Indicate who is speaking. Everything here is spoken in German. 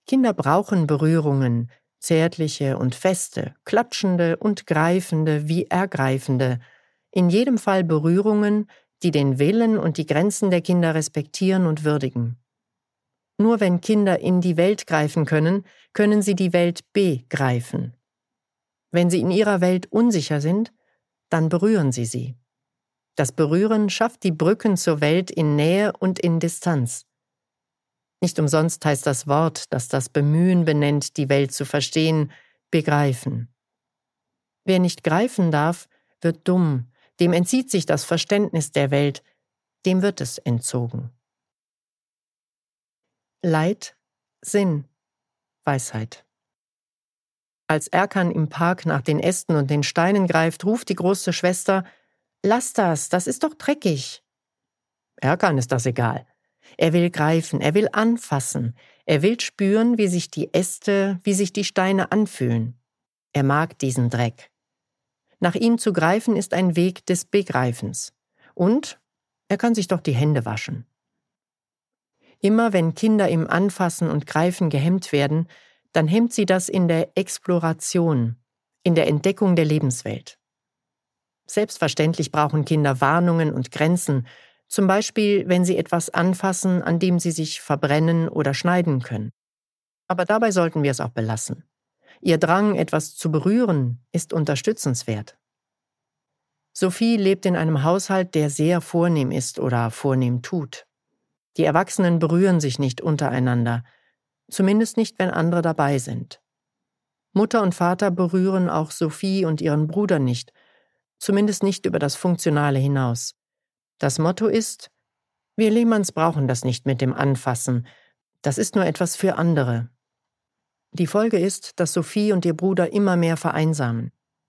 Speaker 1: Kinder brauchen Berührungen, zärtliche und feste, klatschende und greifende wie ergreifende, in jedem Fall Berührungen, die den Willen und die Grenzen der Kinder respektieren und würdigen. Nur wenn Kinder in die Welt greifen können, können sie die Welt begreifen. Wenn sie in ihrer Welt unsicher sind, dann berühren sie sie. Das Berühren schafft die Brücken zur Welt in Nähe und in Distanz. Nicht umsonst heißt das Wort, das das Bemühen benennt, die Welt zu verstehen, begreifen. Wer nicht greifen darf, wird dumm, dem entzieht sich das Verständnis der Welt, dem wird es entzogen. Leid, Sinn, Weisheit. Als Erkan im Park nach den Ästen und den Steinen greift, ruft die große Schwester: »Lass das ist doch dreckig.« Erkan ist das egal. Er will greifen, er will anfassen, er will spüren, wie sich die Äste, wie sich die Steine anfühlen. Er mag diesen Dreck. Nach ihm zu greifen ist ein Weg des Begreifens. Und er kann sich doch die Hände waschen. Immer wenn Kinder im Anfassen und Greifen gehemmt werden, dann hemmt sie das in der Exploration, in der Entdeckung der Lebenswelt. Selbstverständlich brauchen Kinder Warnungen und Grenzen, zum Beispiel, wenn sie etwas anfassen, an dem sie sich verbrennen oder schneiden können. Aber dabei sollten wir es auch belassen. Ihr Drang, etwas zu berühren, ist unterstützenswert. Sophie lebt in einem Haushalt, der sehr vornehm ist oder vornehm tut. Die Erwachsenen berühren sich nicht untereinander, zumindest nicht, wenn andere dabei sind. Mutter und Vater berühren auch Sophie und ihren Bruder nicht, zumindest nicht über das Funktionale hinaus. Das Motto ist: Wir Lehmanns brauchen das nicht mit dem Anfassen, das ist nur etwas für andere. Die Folge ist, dass Sophie und ihr Bruder immer mehr vereinsamen.